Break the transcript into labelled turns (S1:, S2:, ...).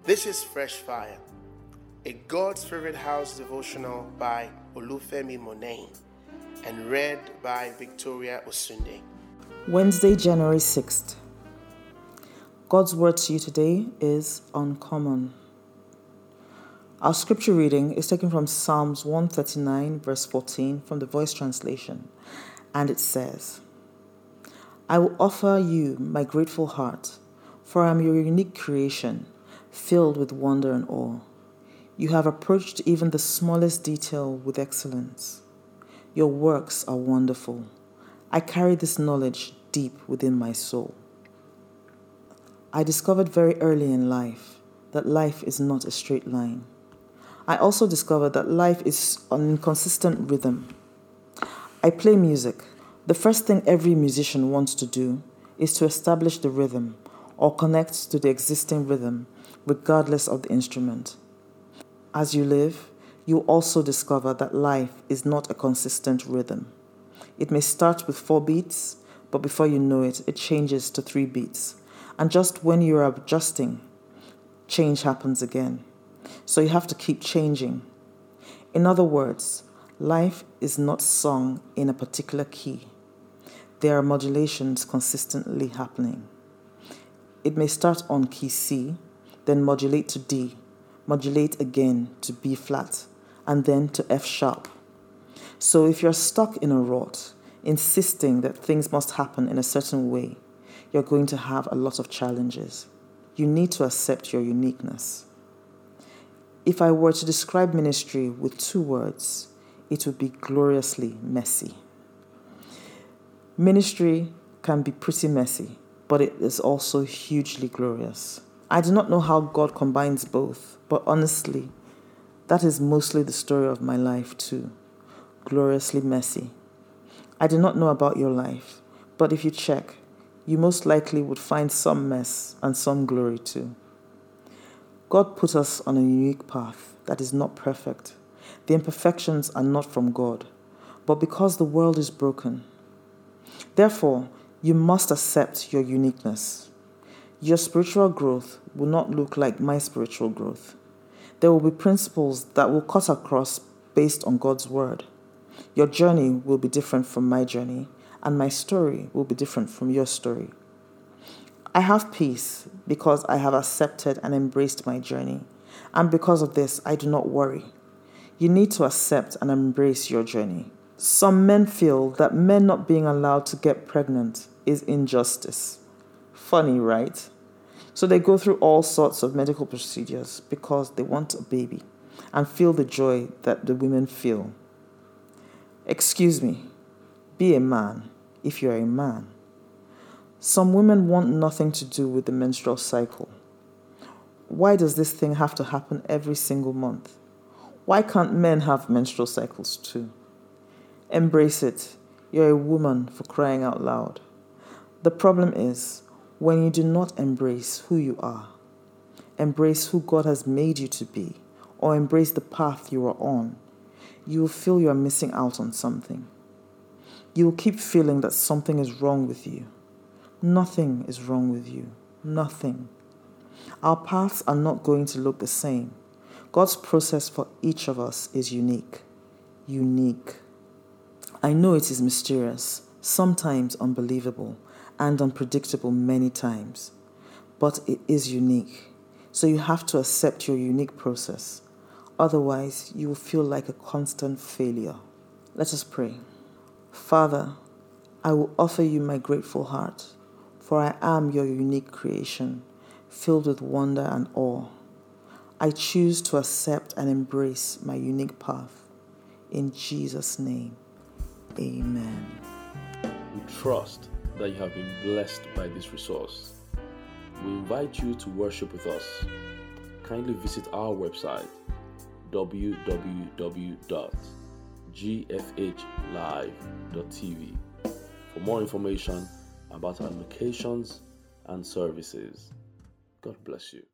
S1: This is Fresh Fire, a God's Favorite House devotional by Olufemi Monain and read by Victoria Osunde.
S2: Wednesday, January 6th. God's word to you today is uncommon. Our scripture reading is taken from Psalms 139, verse 14 from the Voice Translation, and it says, I will offer you my grateful heart, for I am your unique creation, filled with wonder and awe. You have approached even the smallest detail with excellence. Your works are wonderful. I carry this knowledge deep within my soul. I discovered very early in life that life is not a straight line. I also discovered that life is an inconsistent rhythm. I play music. The first thing every musician wants to do is to establish the rhythm or connect to the existing rhythm, regardless of the instrument. As you live, you also discover that life is not a consistent rhythm. It may start with 4 beats, but before you know it, it changes to 3 beats. And just when you're adjusting, change happens again. So you have to keep changing. In other words, life is not sung in a particular key. There are modulations consistently happening. It may start on key C, then modulate to D, modulate again to B flat, and then to F sharp. So if you're stuck in a rut, insisting that things must happen in a certain way, you're going to have a lot of challenges. You need to accept your uniqueness. If I were to describe ministry with 2 words, it would be gloriously messy. Ministry can be pretty messy, but it is also hugely glorious. I do not know how God combines both, but honestly, that is mostly the story of my life too. Gloriously messy. I do not know about your life, but if you check, you most likely would find some mess and some glory too. God put us on a unique path that is not perfect. The imperfections are not from God, but because the world is broken. Therefore, you must accept your uniqueness. Your spiritual growth will not look like my spiritual growth. There will be principles that will cut across based on God's word. Your journey will be different from my journey, and my story will be different from your story. I have peace because I have accepted and embraced my journey, and because of this, I do not worry. You need to accept and embrace your journey. Some men feel that men not being allowed to get pregnant is injustice. Funny, right? So they go through all sorts of medical procedures because they want a baby and feel the joy that the women feel. Excuse me, be a man if you're a man. Some women want nothing to do with the menstrual cycle. Why does this thing have to happen every single month? Why can't men have menstrual cycles too? Embrace it. You're a woman, for crying out loud. The problem is when you do not embrace who you are, embrace who God has made you to be, or embrace the path you are on, you will feel you are missing out on something. You will keep feeling that something is wrong with you. Nothing is wrong with you. Nothing. Our paths are not going to look the same. God's process for each of us is unique. Unique. I know it is mysterious, sometimes unbelievable, and unpredictable many times, but it is unique. So you have to accept your unique process. Otherwise, you will feel like a constant failure. Let us pray. Father, I will offer you my grateful heart, for I am your unique creation, filled with wonder and awe. I choose to accept and embrace my unique path. In Jesus' name, amen.
S3: We trust that you have been blessed by this resource. We invite you to worship with us. Kindly visit our website www.gfhlive.tv for more information about our locations and services. God bless you.